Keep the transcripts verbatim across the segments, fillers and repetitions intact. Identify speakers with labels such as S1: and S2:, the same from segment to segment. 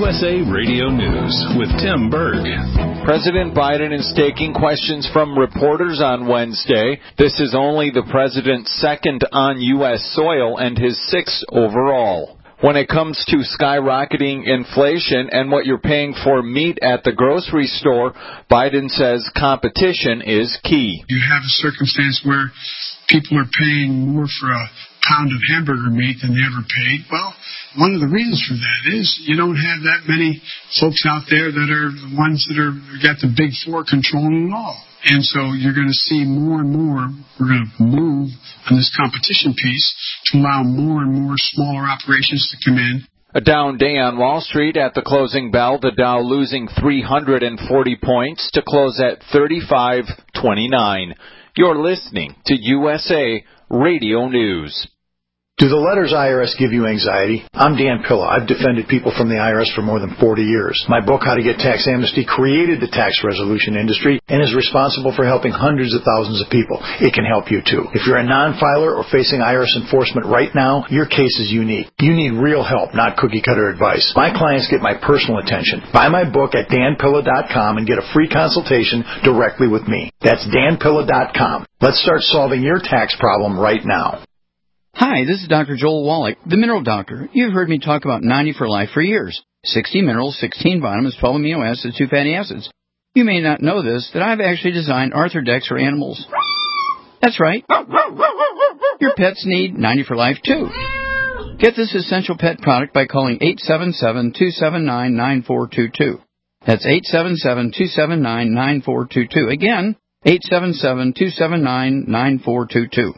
S1: U S A Radio News with Tim Berg.
S2: President Biden is taking questions from reporters on Wednesday. This is only the president's second on U S soil and his sixth overall. When it comes to skyrocketing inflation and what you're paying for meat at the grocery store, Biden says competition is key.
S3: You have a circumstance where people are paying more for a pound of hamburger meat than they ever paid. Well, one of the reasons for that is you don't have that many folks out there that are the ones that are got the big four controlling it all. And so you're going to see more and more, we're going to move on this competition piece to allow more and more smaller operations to come in.
S2: A down day on Wall Street at the closing bell, the Dow losing three hundred forty points to close at thirty-five twenty-nine. You're listening to U S A Radio News.
S4: Do the letters I R S give you anxiety? I'm Dan Pilla. I've defended people from the I R S for more than forty years. My book, How to Get Tax Amnesty, created the tax resolution industry and is responsible for helping hundreds of thousands of people. It can help you, too. If you're a non-filer or facing I R S enforcement right now, your case is unique. You need real help, not cookie-cutter advice. My clients get my personal attention. Buy my book at dan pilla dot com and get a free consultation directly with me. That's dan pilla dot com. Let's start solving your tax problem right now.
S5: Hi, this is Doctor Joel Wallach, the Mineral Doctor. You've heard me talk about ninety for Life for years. sixty minerals, sixteen vitamins, twelve amino acids, two fatty acids. You may not know this, that I've actually designed Arthrodex for animals. That's right. Your pets need ninety for Life, too. Get this essential pet product by calling eight seven seven, two seven nine, nine four two two. That's eight seven seven, two seven nine, nine four two two. Again, eight seven seven, two seven nine, nine four two two.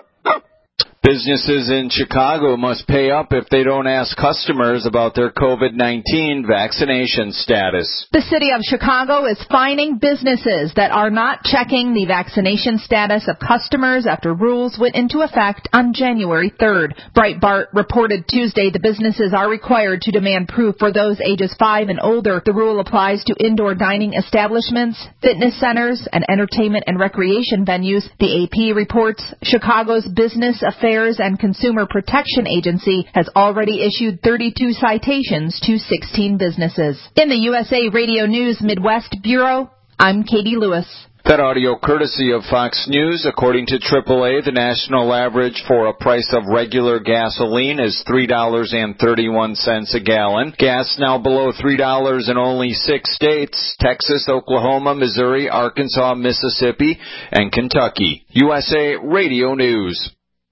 S2: Businesses in Chicago must pay up if they don't ask customers about their COVID nineteen vaccination status.
S6: The city of Chicago is fining businesses that are not checking the vaccination status of customers after rules went into effect on January third. Breitbart reported Tuesday the businesses are required to demand proof for those ages five and older. The rule applies to indoor dining establishments, fitness centers, and entertainment and recreation venues. The A P reports Chicago's Business Affairs and Consumer Protection Agency has already issued thirty-two citations to sixteen businesses. In the U S A Radio News Midwest Bureau, I'm Katie Lewis.
S2: That audio courtesy of Fox News. According to triple A, the national average for a price of regular gasoline is three dollars and thirty-one cents a gallon. Gas now below three dollars in only six states: Texas, Oklahoma, Missouri, Arkansas, Mississippi, and Kentucky. U S A Radio News.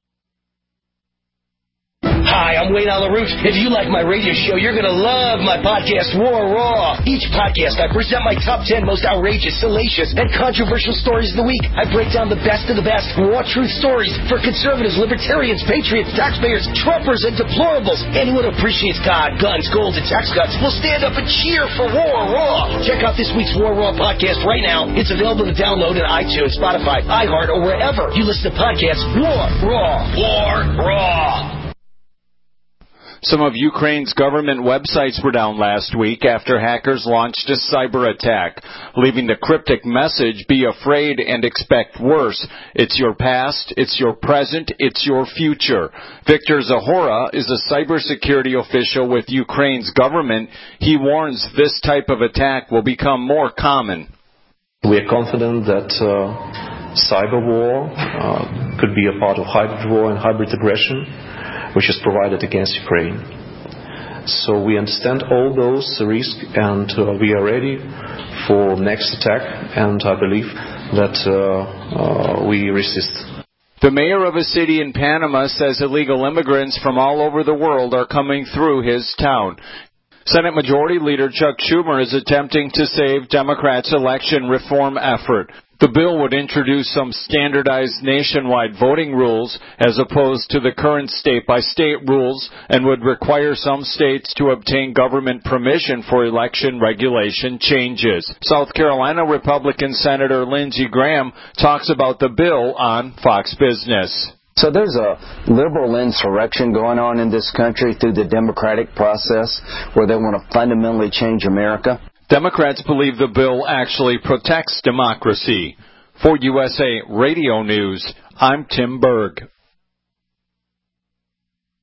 S7: Hi, I'm Wayne LaRouche. If you like my radio show, you're going to love my podcast, War Raw. Each podcast, I present my top ten most outrageous, salacious, and controversial stories of the week. I break down the best of the best raw truth stories for conservatives, libertarians, patriots, taxpayers, Trumpers, and deplorables. Anyone who appreciates God, guns, gold, and tax cuts will stand up and cheer for War Raw. Check out this week's War Raw podcast right now. It's available to download on iTunes, Spotify, iHeart, or wherever you listen to podcasts. War Raw. War Raw.
S2: Some of Ukraine's government websites were down last week after hackers launched a cyber attack, leaving the cryptic message, "Be afraid and expect worse. It's your past, it's your present, it's your future." Victor Zahora is a cybersecurity official with Ukraine's government. He warns this type of attack will become more common.
S8: We are confident that uh, cyber war uh, could be a part of hybrid war and hybrid aggression, which is provided against Ukraine. So we understand all those risks, and uh, we are ready for next attack, and I believe that uh, uh, we resist.
S2: The mayor of a city in Panama says illegal immigrants from all over the world are coming through his town. Senate Majority Leader Chuck Schumer is attempting to save Democrats' election reform effort. The bill would introduce some standardized nationwide voting rules as opposed to the current state-by-state rules, and would require some states to obtain government permission for election regulation changes. South Carolina Republican Senator Lindsey Graham talks about the bill on Fox Business.
S9: So there's a liberal insurrection going on in this country through the democratic process where they want to fundamentally change America.
S2: Democrats believe the bill actually protects democracy. For U S A Radio News, I'm Tim Berg.